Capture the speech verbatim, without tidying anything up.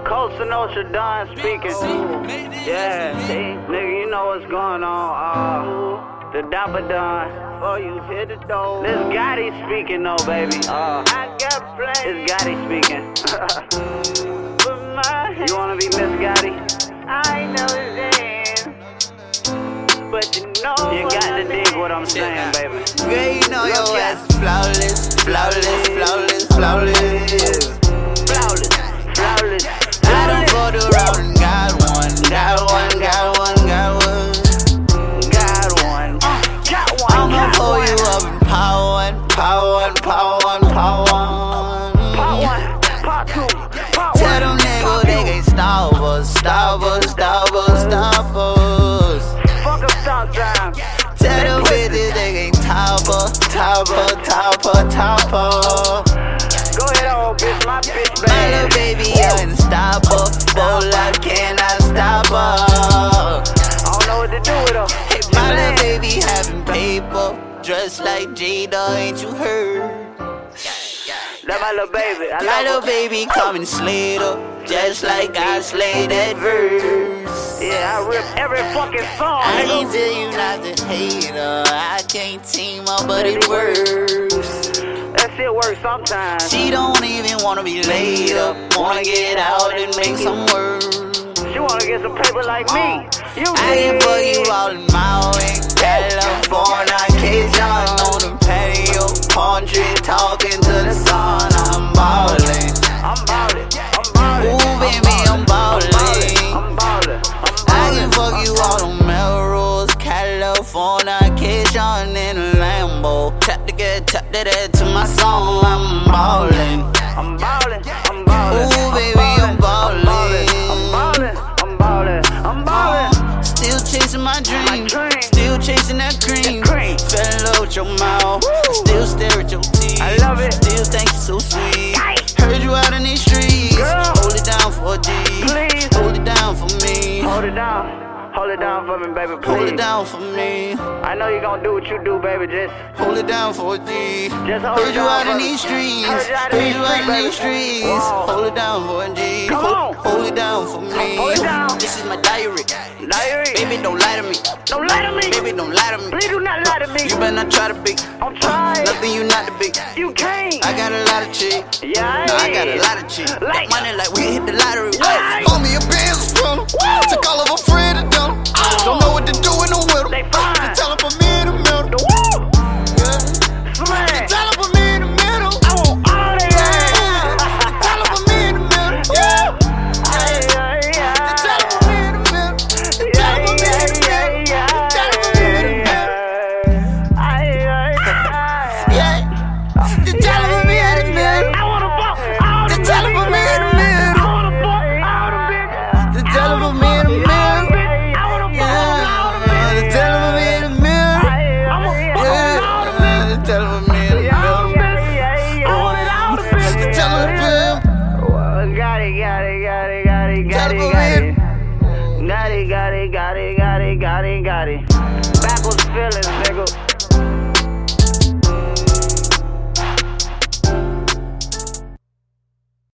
Costa Nostra Don speaking. Yeah, see, nigga, you know what's going on. Uh, the Dapper Don. Oh, you hit the door. This Gotti speaking, though, baby. Uh, I got plans. This Gotti speaking. You wanna be Miss Gotti? I know his name, but you know you got to dig what I'm saying, baby. Girl, you know your ass is flawless, flawless, flawless, flawless, flawless, flawless. I done fought around and got one, got one, got one, got one, got one, got one. I'ma pull you up and power one, power one, power one, power one, part one, part two, part tell them niggas they can't stop us, stop us, stop us, stop us. Fuck up stop time. Tell them bitches they can't top us, top us, top us, top us. Go ahead, old bitch, my bitch, baby. My little baby unstoppable, I cannot stop her. I don't know what to do with her. Hey, my little baby having paper, dressed like Jada, ain't you heard? That's my little baby. I My love little her. baby coming Slater, just like I slayed that verse. Yeah, I rip every fucking song. I nigga. can't tell you not to hate her, I can't team up, but it works. That shit works sometimes. She don't even wanna be laid up, wanna get out and make some work. She wanna get some paper like me. You I can fuck you all in Maui, California, Cajun on the patio, palm tree talking to the sun. I'm ballin', I'm ballin', I'm ballin'. ooh baby, I'm ballin'. I'm ballin', I'm I can ballin'. fuck you all on Melrose, California, Cajun in a Lambo. Tap to get, tap to that to my song. I'm ballin', I'm ballin', I'm ballin'. ooh baby, I'm ballin'. I'm ballin', I'm ballin', I'm ballin'. Still chasing my dream, dream. still chasing that cream. cream. Fell in love with your mouth, I still stare at your teeth. I love it. Still think you're so sweet. Aye. Heard you out in these streets. Girl. Hold it down for a G. Please. Hold it down for me. Hold it down. Hold it down for me, baby, please. Hold it down for me. I know you gonna do what you do, baby. Just Hold it down for a G. Just hold Heard it you down out in for- these streets. Heard you out in Heard these you out in streets, these baby. streets. Whoa. Hold it down for a G. Come Hold, on. hold it down for me. Hold it down. This is my diary. diary. Baby, don't lie to me. Don't lie to me. Baby, don't lie to me. Please do not lie to me. You better not try to be. I'm trying. Nothing you not to be. You can't. I got a lot of cheek. Yeah, No, I got a lot of cheek. Like- Got money like we hit the lottery. Like- Call me a Benz runner. Took all of a friend and done 'em. Don't know what to do in the middle. They fine. Tell 'em put me in the middle. Woo! Yeah. Smash. Tell 'em put me in the middle. I want all that. Yeah. Tell 'em put me in the middle. Yeah. Ay, ay, ay. Tell 'em put me in the middle. Tell 'em put me in the middle. Tell 'em put me in the middle. Ay, ay, ay. Yeah. Just tell 'em put me in the middle. I wanna fuck all the Just tell 'em put me in the bitches. middle. I wanna fuck all the bitches. Just tell 'em put me in the middle. I wanna fuck all the Yeah. bitches. Tell 'em put me in the middle. Ay, I wanna fuck all the bitches. Yeah. Tell 'em put me in the Yeah, all the middle. bitches. Yeah, I want it all the bitches. Tell 'em put Got it, got it, got it, got it, got Tell it, him got I'm it. Got it, got it, got it, got it, got it, got it.